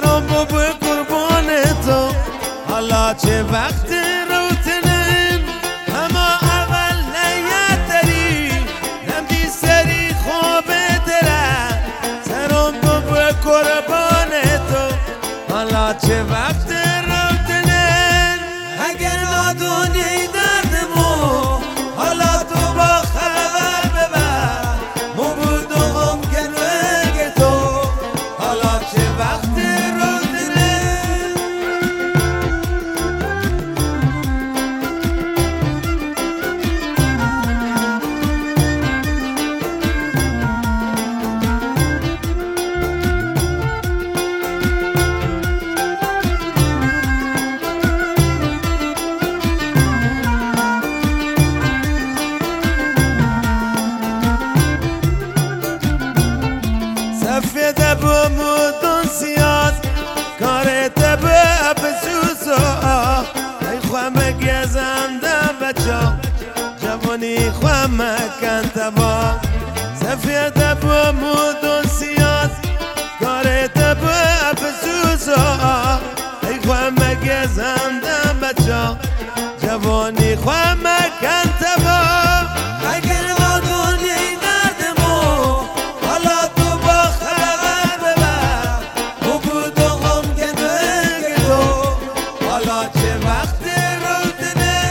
سرم به قربان تو حالا چه وقت روتنین اما اول نیتری نمدی سری خواب دره سرم به قربان تو حالا چه وقت روتنین اگر نادونی دردمو حالا تو با خبر ببر مو بودم گنوه تو حالا چه وقت روتنین سفید بمودن سیاد کارت به بسوسا ای خوام گزنده بچا جوانی خوام کنتبا سفید بمودن سیاد کارت به بسوسا ای خوام گزنده بچا جوانی خوام کنتبا اگر نادونی دردمو حالا تو با خبر ببر مو بودم گنوه تو حالا چه وقت روتنه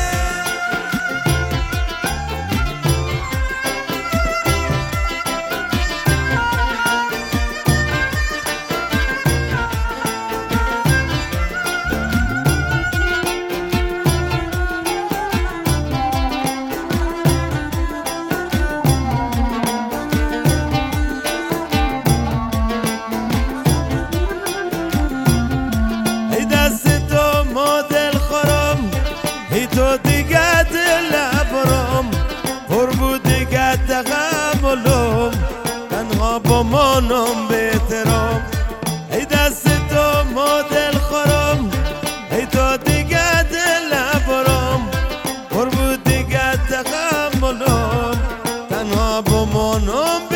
ای دست تو مدل خورم ای تو دیگه دل برم پر بود دیگه تحملم تنها با منم بهترم ای دست تو مدل خورم ای تو دیگه دل برم پر بود دیگه تحملم تنها با منم